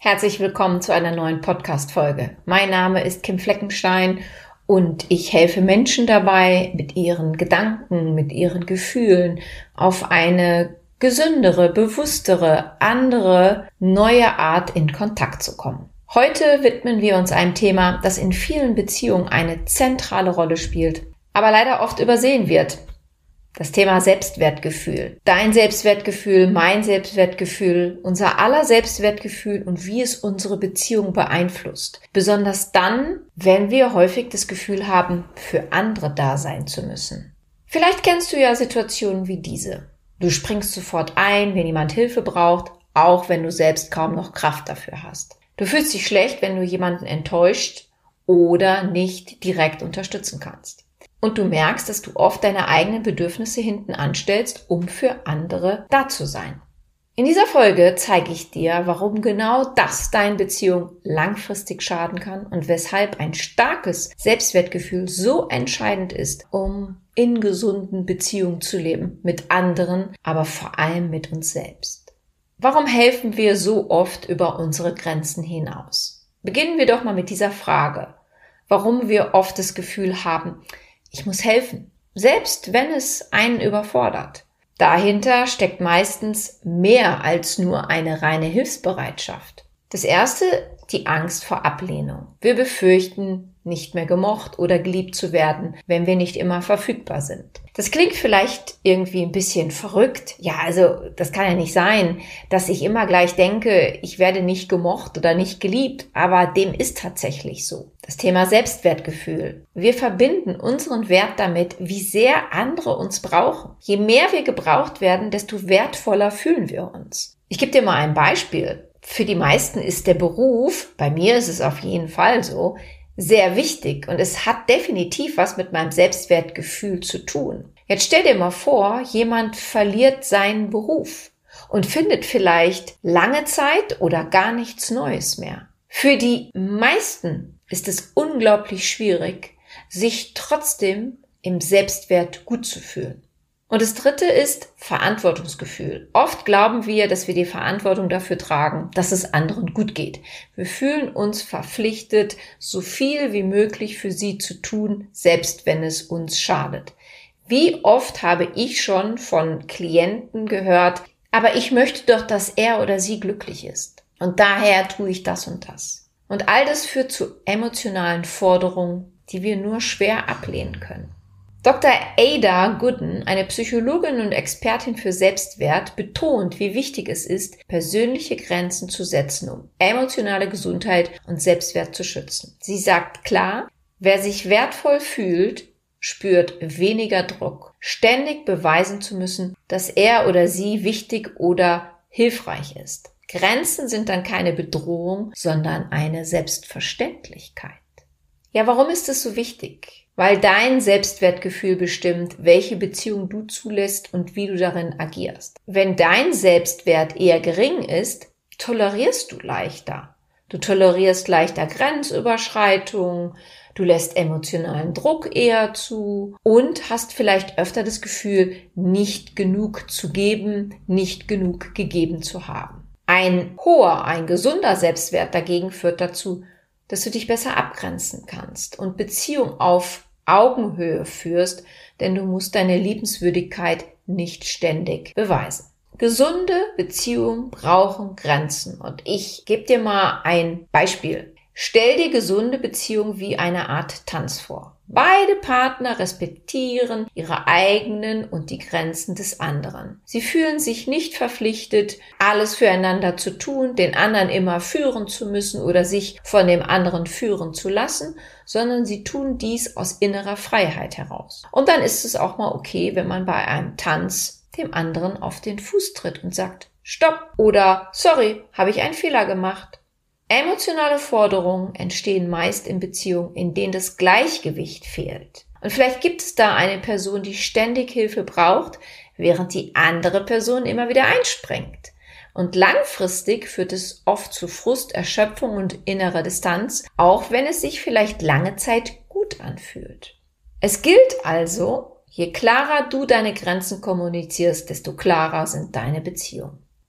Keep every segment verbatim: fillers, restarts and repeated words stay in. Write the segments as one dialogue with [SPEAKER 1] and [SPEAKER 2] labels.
[SPEAKER 1] Herzlich willkommen zu einer neuen Podcast-Folge. Mein Name ist Kim Fleckenstein und ich helfe Menschen dabei, mit ihren Gedanken, mit ihren Gefühlen auf eine gesündere, bewusstere, andere, neue Art in Kontakt zu kommen. Heute widmen wir uns einem Thema, das in vielen Beziehungen eine zentrale Rolle spielt, aber leider oft übersehen wird. Das Thema Selbstwertgefühl. Dein Selbstwertgefühl, mein Selbstwertgefühl, unser aller Selbstwertgefühl und wie es unsere Beziehung beeinflusst. Besonders dann, wenn wir häufig das Gefühl haben, für andere da sein zu müssen. Vielleicht kennst du ja Situationen wie diese. Du springst sofort ein, wenn jemand Hilfe braucht, auch wenn du selbst kaum noch Kraft dafür hast. Du fühlst dich schlecht, wenn du jemanden enttäuscht oder nicht direkt unterstützen kannst. Und du merkst, dass du oft deine eigenen Bedürfnisse hinten anstellst, um für andere da zu sein. In dieser Folge zeige ich dir, warum genau das deine Beziehung langfristig schaden kann und weshalb ein starkes Selbstwertgefühl so entscheidend ist, um in gesunden Beziehungen zu leben, mit anderen, aber vor allem mit uns selbst. Warum helfen wir so oft über unsere Grenzen hinaus? Beginnen wir doch mal mit dieser Frage, warum wir oft das Gefühl haben, ich muss helfen, selbst wenn es einen überfordert. Dahinter steckt meistens mehr als nur eine reine Hilfsbereitschaft. Das erste, die Angst vor Ablehnung. Wir befürchten, nicht mehr gemocht oder geliebt zu werden, wenn wir nicht immer verfügbar sind. Das klingt vielleicht irgendwie ein bisschen verrückt. Ja, also das kann ja nicht sein, dass ich immer gleich denke, ich werde nicht gemocht oder nicht geliebt, aber dem ist tatsächlich so. Das Thema Selbstwertgefühl. Wir verbinden unseren Wert damit, wie sehr andere uns brauchen. Je mehr wir gebraucht werden, desto wertvoller fühlen wir uns. Ich gebe dir mal ein Beispiel. Für die meisten ist der Beruf, bei mir ist es auf jeden Fall so, sehr wichtig und es hat definitiv was mit meinem Selbstwertgefühl zu tun. Jetzt stell dir mal vor, jemand verliert seinen Beruf und findet vielleicht lange Zeit oder gar nichts Neues mehr. Für die meisten ist es unglaublich schwierig, sich trotzdem im Selbstwert gut zu fühlen. Und das dritte ist Verantwortungsgefühl. Oft glauben wir, dass wir die Verantwortung dafür tragen, dass es anderen gut geht. Wir fühlen uns verpflichtet, so viel wie möglich für sie zu tun, selbst wenn es uns schadet. Wie oft habe ich schon von Klienten gehört, aber ich möchte doch, dass er oder sie glücklich ist. Und daher tue ich das und das. Und all das führt zu emotionalen Forderungen, die wir nur schwer ablehnen können. Doktor Ada Gooden, eine Psychologin und Expertin für Selbstwert, betont, wie wichtig es ist, persönliche Grenzen zu setzen, um emotionale Gesundheit und Selbstwert zu schützen. Sie sagt klar, wer sich wertvoll fühlt, spürt weniger Druck, ständig beweisen zu müssen, dass er oder sie wichtig oder hilfreich ist. Grenzen sind dann keine Bedrohung, sondern eine Selbstverständlichkeit. Ja, warum ist es so wichtig? Weil dein Selbstwertgefühl bestimmt, welche Beziehung du zulässt und wie du darin agierst. Wenn dein Selbstwert eher gering ist, tolerierst du leichter. Du tolerierst leichter Grenzüberschreitungen, du lässt emotionalen Druck eher zu und hast vielleicht öfter das Gefühl, nicht genug zu geben, nicht genug gegeben zu haben. Ein hoher, ein gesunder Selbstwert dagegen führt dazu, dass du dich besser abgrenzen kannst und Beziehung auf Augenhöhe führst, denn du musst deine Liebenswürdigkeit nicht ständig beweisen. Gesunde Beziehungen brauchen Grenzen und ich gebe dir mal ein Beispiel. Stell dir gesunde Beziehungen wie eine Art Tanz vor. Beide Partner respektieren ihre eigenen und die Grenzen des anderen. Sie fühlen sich nicht verpflichtet, alles füreinander zu tun, den anderen immer führen zu müssen oder sich von dem anderen führen zu lassen, sondern sie tun dies aus innerer Freiheit heraus. Und dann ist es auch mal okay, wenn man bei einem Tanz dem anderen auf den Fuß tritt und sagt, Stopp oder Sorry, habe ich einen Fehler gemacht. Emotionale Forderungen entstehen meist in Beziehungen, in denen das Gleichgewicht fehlt. Und vielleicht gibt es da eine Person, die ständig Hilfe braucht, während die andere Person immer wieder einspringt. Und langfristig führt es oft zu Frust, Erschöpfung und innerer Distanz, auch wenn es sich vielleicht lange Zeit gut anfühlt. Es gilt also, je klarer du deine Grenzen kommunizierst, desto klarer sind deine Beziehungen.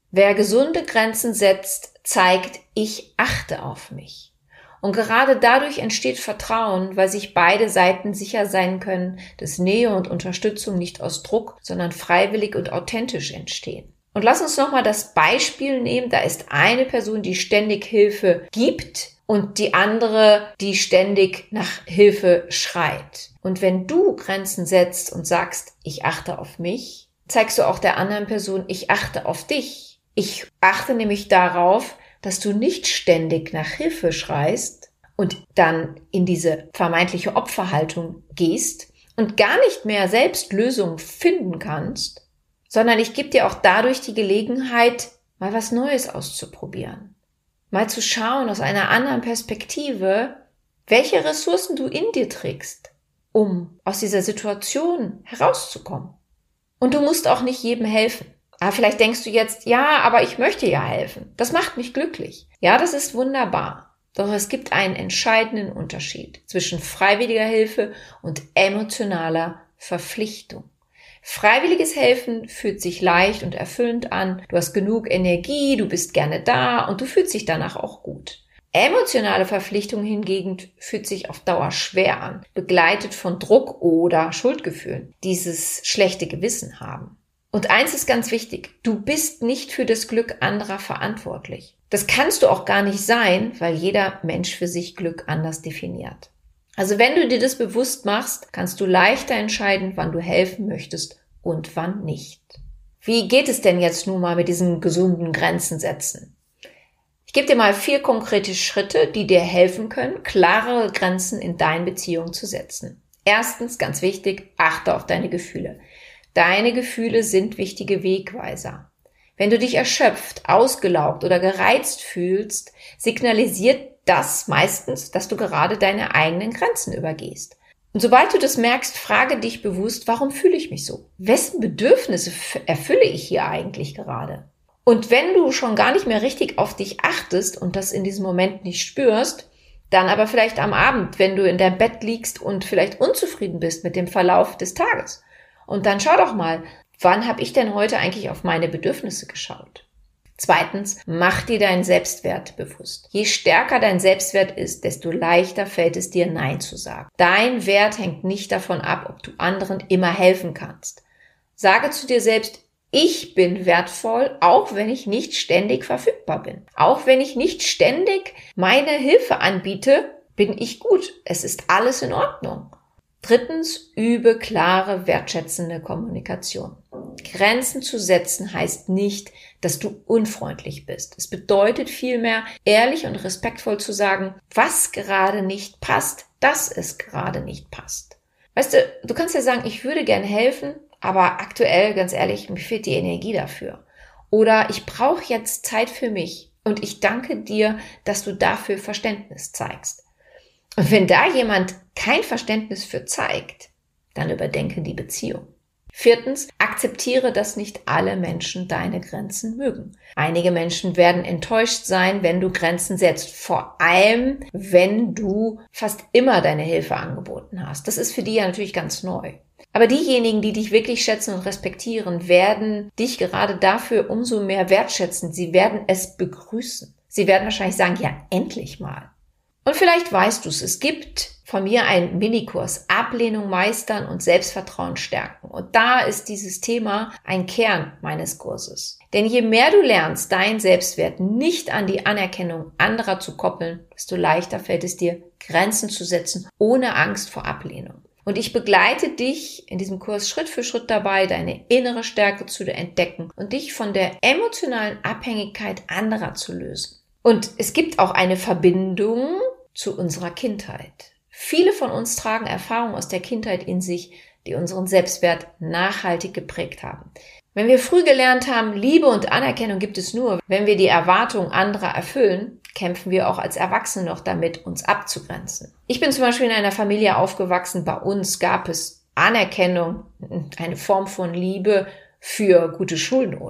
[SPEAKER 1] Wer gesunde Grenzen setzt, zeigt, ich achte auf mich. Und gerade dadurch entsteht Vertrauen, weil sich beide Seiten sicher sein können, dass Nähe und Unterstützung nicht aus Druck, sondern freiwillig und authentisch entstehen. Und lass uns nochmal das Beispiel nehmen. Da ist eine Person, die ständig Hilfe gibt und die andere, die ständig nach Hilfe schreit. Und wenn du Grenzen setzt und sagst, ich achte auf mich, zeigst du auch der anderen Person, ich achte auf dich. Ich achte nämlich darauf, dass du nicht ständig nach Hilfe schreist und dann in diese vermeintliche Opferhaltung gehst und gar nicht mehr selbst Lösungen finden kannst, sondern ich gebe dir auch dadurch die Gelegenheit, mal was Neues auszuprobieren. Mal zu schauen aus einer anderen Perspektive, welche Ressourcen du in dir trägst, um aus dieser Situation herauszukommen. Und du musst auch nicht jedem helfen. Aber vielleicht denkst du jetzt, ja, aber ich möchte ja helfen. Das macht mich glücklich. Ja, das ist wunderbar. Doch es gibt einen entscheidenden Unterschied zwischen freiwilliger Hilfe und emotionaler Verpflichtung. Freiwilliges Helfen fühlt sich leicht und erfüllend an. Du hast genug Energie, du bist gerne da und du fühlst dich danach auch gut. Emotionale Verpflichtung hingegen fühlt sich auf Dauer schwer an, begleitet von Druck oder Schuldgefühlen, dieses schlechte Gewissen haben. Und eins ist ganz wichtig, du bist nicht für das Glück anderer verantwortlich. Das kannst du auch gar nicht sein, weil jeder Mensch für sich Glück anders definiert. Also wenn du dir das bewusst machst, kannst du leichter entscheiden, wann du helfen möchtest und wann nicht. Wie geht es denn jetzt nun mal mit diesen gesunden Grenzen setzen? Ich gebe dir mal vier konkrete Schritte, die dir helfen können, klare Grenzen in deinen Beziehungen zu setzen. Erstens, ganz wichtig, achte auf deine Gefühle. Deine Gefühle sind wichtige Wegweiser. Wenn du dich erschöpft, ausgelaugt oder gereizt fühlst, signalisiert das meistens, dass du gerade deine eigenen Grenzen übergehst. Und sobald du das merkst, frage dich bewusst, warum fühle ich mich so? Wessen Bedürfnisse erfülle ich hier eigentlich gerade? Und wenn du schon gar nicht mehr richtig auf dich achtest und das in diesem Moment nicht spürst, dann aber vielleicht am Abend, wenn du in deinem Bett liegst und vielleicht unzufrieden bist mit dem Verlauf des Tages. Und dann schau doch mal, wann habe ich denn heute eigentlich auf meine Bedürfnisse geschaut? Zweitens, mach dir deinen Selbstwert bewusst. Je stärker dein Selbstwert ist, desto leichter fällt es dir, Nein zu sagen. Dein Wert hängt nicht davon ab, ob du anderen immer helfen kannst. Sage zu dir selbst, ich bin wertvoll, auch wenn ich nicht ständig verfügbar bin. Auch wenn ich nicht ständig meine Hilfe anbiete, bin ich gut. Es ist alles in Ordnung. Drittens, übe klare, wertschätzende Kommunikation. Grenzen zu setzen heißt nicht, dass du unfreundlich bist. Es bedeutet vielmehr, ehrlich und respektvoll zu sagen, was gerade nicht passt, dass es gerade nicht passt. Weißt du, du kannst ja sagen, ich würde gerne helfen, aber aktuell, ganz ehrlich, mir fehlt die Energie dafür. Oder ich brauche jetzt Zeit für mich und ich danke dir, dass du dafür Verständnis zeigst. Und wenn da jemand kein Verständnis für zeigt, dann überdenke die Beziehung. Viertens, akzeptiere, dass nicht alle Menschen deine Grenzen mögen. Einige Menschen werden enttäuscht sein, wenn du Grenzen setzt, vor allem, wenn du fast immer deine Hilfe angeboten hast. Das ist für die ja natürlich ganz neu. Aber diejenigen, die dich wirklich schätzen und respektieren, werden dich gerade dafür umso mehr wertschätzen. Sie werden es begrüßen. Sie werden wahrscheinlich sagen, ja, endlich mal. Und vielleicht weißt du es, es gibt von mir einen Minikurs, Ablehnung meistern und Selbstvertrauen stärken. Und da ist dieses Thema ein Kern meines Kurses. Denn je mehr du lernst, deinen Selbstwert nicht an die Anerkennung anderer zu koppeln, desto leichter fällt es dir, Grenzen zu setzen, ohne Angst vor Ablehnung. Und ich begleite dich in diesem Kurs Schritt für Schritt dabei, deine innere Stärke zu entdecken und dich von der emotionalen Abhängigkeit anderer zu lösen. Und es gibt auch eine Verbindung zu unserer Kindheit. Viele von uns tragen Erfahrungen aus der Kindheit in sich, die unseren Selbstwert nachhaltig geprägt haben. Wenn wir früh gelernt haben, Liebe und Anerkennung gibt es nur, wenn wir die Erwartungen anderer erfüllen, kämpfen wir auch als Erwachsene noch damit, uns abzugrenzen. Ich bin zum Beispiel in einer Familie aufgewachsen, bei uns gab es Anerkennung, eine Form von Liebe für gute Schulnoten.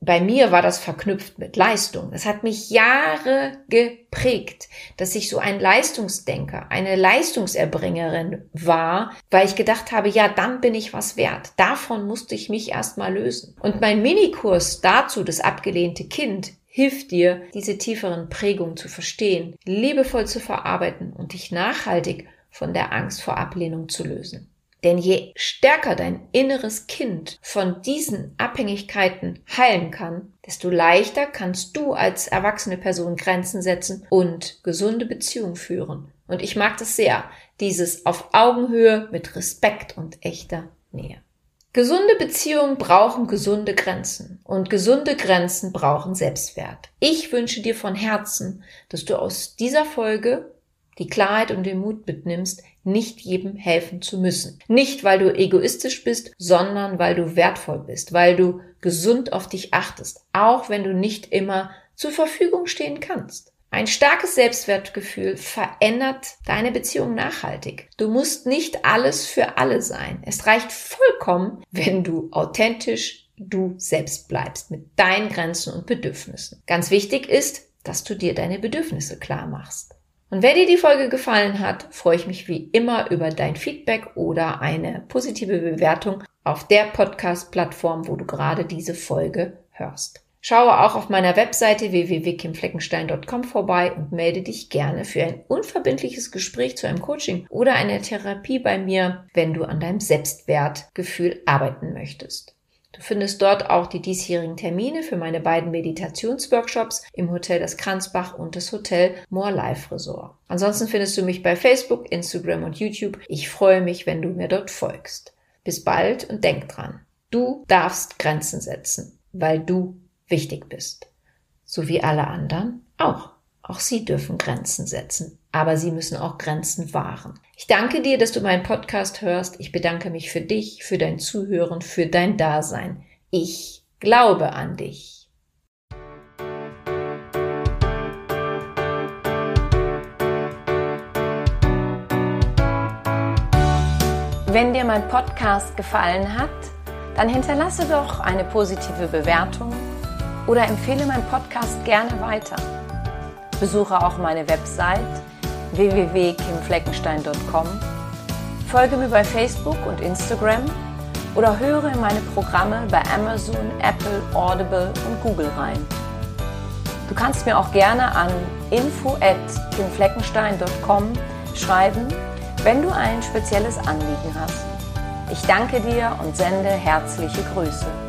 [SPEAKER 1] Bei mir war das verknüpft mit Leistung. Es hat mich Jahre geprägt, dass ich so ein Leistungsdenker, eine Leistungserbringerin war, weil ich gedacht habe, ja, dann bin ich was wert. Davon musste ich mich erstmal lösen. Und mein Minikurs dazu, das abgelehnte Kind, hilft dir, diese tieferen Prägungen zu verstehen, liebevoll zu verarbeiten und dich nachhaltig von der Angst vor Ablehnung zu lösen. Denn je stärker dein inneres Kind von diesen Abhängigkeiten heilen kann, desto leichter kannst du als erwachsene Person Grenzen setzen und gesunde Beziehungen führen. Und ich mag das sehr, dieses auf Augenhöhe mit Respekt und echter Nähe. Gesunde Beziehungen brauchen gesunde Grenzen und gesunde Grenzen brauchen Selbstwert. Ich wünsche dir von Herzen, dass du aus dieser Folge die Klarheit und den Mut mitnimmst, nicht jedem helfen zu müssen. Nicht, weil du egoistisch bist, sondern weil du wertvoll bist, weil du gesund auf dich achtest, auch wenn du nicht immer zur Verfügung stehen kannst. Ein starkes Selbstwertgefühl verändert deine Beziehung nachhaltig. Du musst nicht alles für alle sein. Es reicht vollkommen, wenn du authentisch du selbst bleibst mit deinen Grenzen und Bedürfnissen. Ganz wichtig ist, dass du dir deine Bedürfnisse klar machst. Und wenn dir die Folge gefallen hat, freue ich mich wie immer über dein Feedback oder eine positive Bewertung auf der Podcast-Plattform, wo du gerade diese Folge hörst. Schaue auch auf meiner Webseite w w w punkt kim fleckenstein punkt com vorbei und melde dich gerne für ein unverbindliches Gespräch zu einem Coaching oder einer Therapie bei mir, wenn du an deinem Selbstwertgefühl arbeiten möchtest. Du findest dort auch die diesjährigen Termine für meine beiden Meditationsworkshops im Hotel Das Kranzbach und das Hotel More Life Resort. Ansonsten findest du mich bei Facebook, Instagram und YouTube. Ich freue mich, wenn du mir dort folgst. Bis bald und denk dran, du darfst Grenzen setzen, weil du wichtig bist. So wie alle anderen auch. Auch sie dürfen Grenzen setzen, aber sie müssen auch Grenzen wahren. Ich danke dir, dass du meinen Podcast hörst. Ich bedanke mich für dich, für dein Zuhören, für dein Dasein. Ich glaube an dich. Wenn dir mein Podcast gefallen hat, dann hinterlasse doch eine positive Bewertung oder empfehle meinen Podcast gerne weiter. Besuche auch meine Website w w w punkt kim fleckenstein punkt com, folge mir bei Facebook und Instagram oder höre in meine Programme bei Amazon, Apple, Audible und Google rein. Du kannst mir auch gerne an info at kim fleckenstein punkt com schreiben, wenn du ein spezielles Anliegen hast. Ich danke dir und sende herzliche Grüße.